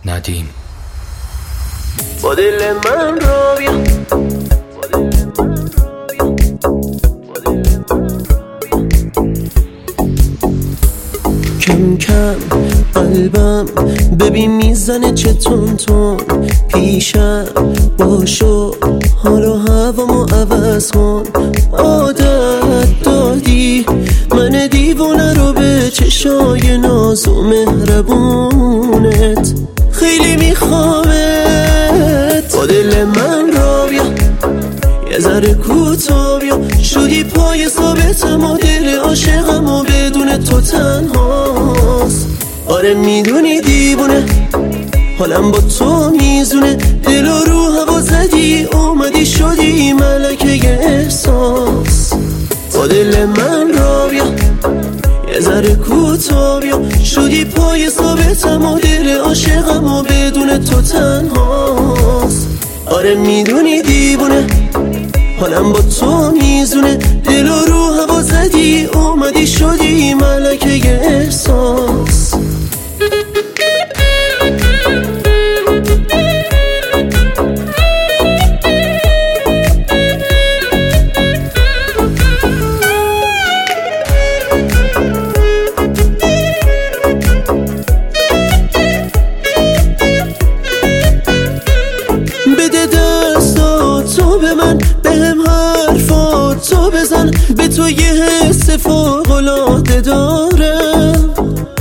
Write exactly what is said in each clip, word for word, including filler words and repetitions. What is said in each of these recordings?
ندیم. با دل من را بیا، کم کم قلبم ببین میزنه چه تون تون، پیشم باشو حالا هوامو عوض کن. عادت دادی من دیوونه رو به چشای ناز و مهربونت، خیلی میخوامت. با دل من را بیا، یه ذره کوتا بیا، شدی پای ثابتم و دل عاشقم و بدون تو تنهاست. آره میدونی دیوونه حالم با تو میزونه، دل و رو هوا زدی اومدی شدی ملکه احساس. با دل من را بیا، یه ذره کوتا بیا، شدی پای ثابتم و دل عاشقم و بدون تو تنهاست. آره میدونی دیوونه حالم با تو میزونه، دل و رو هوا زدی اومدی شدی ملکه احساس. بده دستات تو به من، بهم حرفات تو بزن، به تو یه حس فوق‌العاده دارم.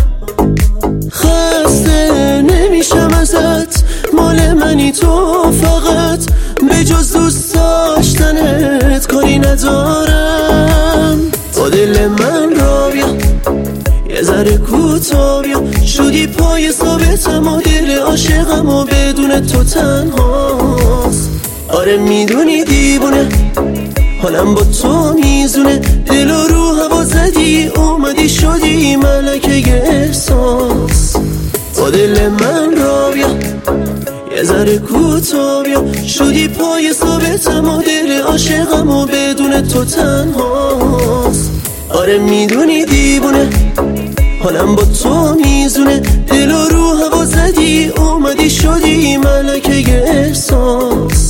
خسته نمیشم ازت، مال منی تو فقط، به جز دوست داشتنت کاری ندارم. با دل من را بیا، یه ذره کوتا بیا، شدی پای ثابتم و دل عاشقم و بدون تو تنهاست. آره میدونی دیوونه حالم با تو میزونه، دل و رو هوا زدی اومدی شدی ملکه احساس. با دل من را بیا، یه ذره کوتا بیا، شدی پای ثابتم و دل عاشقم و بدون تو تنهاست. آره میدونی دیوونه حالم با تو میزونه، دل و رو هوا زدی اومدی شدی ملکه احساس.